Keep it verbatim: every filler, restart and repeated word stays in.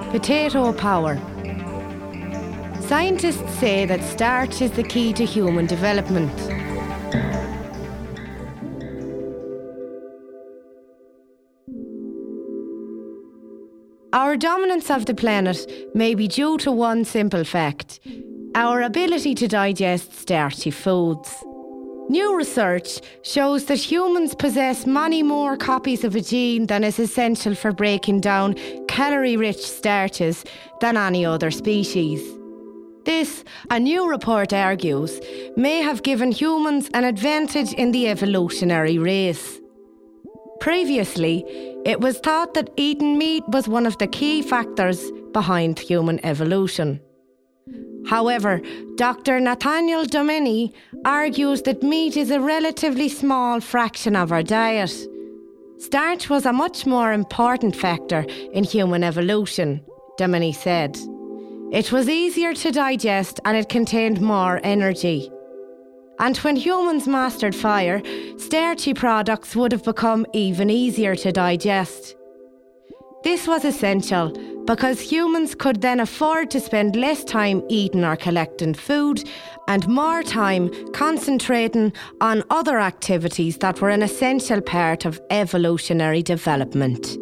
Potato power. Scientists say that starch is the key to human development. Our dominance of the planet may be due to one simple fact: our ability to digest starchy foods. New research shows that humans possess many more copies of a gene than is essential for breaking down calorie-rich starches than any other species. This, a new report argues, may have given humans an advantage in the evolutionary race. Previously, it was thought that eating meat was one of the key factors behind human evolution. However, Doctor Nathaniel Dominy argues that meat is a relatively small fraction of our diet. Starch was a much more important factor in human evolution, Dominy said. It was easier to digest and it contained more energy. And when humans mastered fire, starchy products would have become even easier to digest. This was essential because humans could then afford to spend less time eating or collecting food and more time concentrating on other activities that were an essential part of evolutionary development.